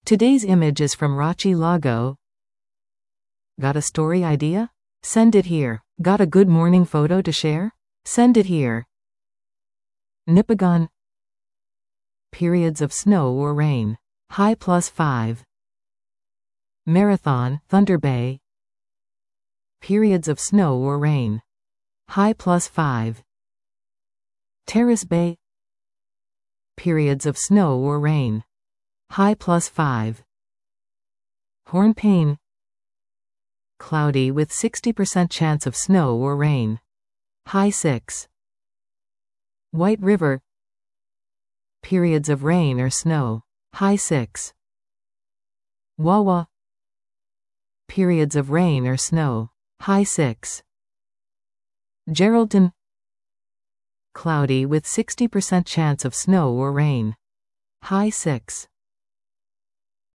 Today's image is from Rachi Lago. Got a story idea? Send it here. Got a good morning photo to share? Send it here. Nipigon. Periods of snow or rain. High +5. Marathon, Thunder Bay. Periods of snow or rain. High +5. Terrace Bay. Periods of snow or rain. High +5. Hornpain. Cloudy with 60% chance of snow or rain. High 6. White River. Periods of rain or snow. High 6. Wawa. Periods of rain or snow. High 6. Geraldton. Cloudy with 60% chance of snow or rain. High 6.